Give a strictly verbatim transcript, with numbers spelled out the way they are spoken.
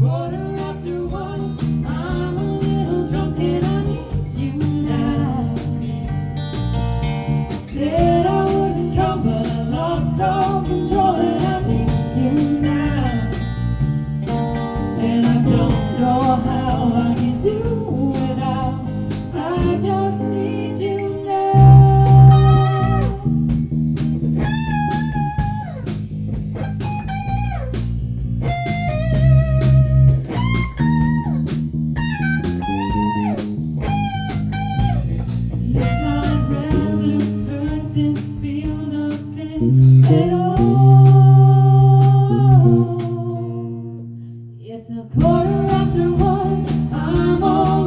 quarter after one. I'm a little drunk and I need you now. Said I wouldn't come, but I lost all control and I need you now. And I don't know how I can do without. I just need you now. Yes, I'd rather hurt than feel nothing at all. It's a quarter after one. I'm all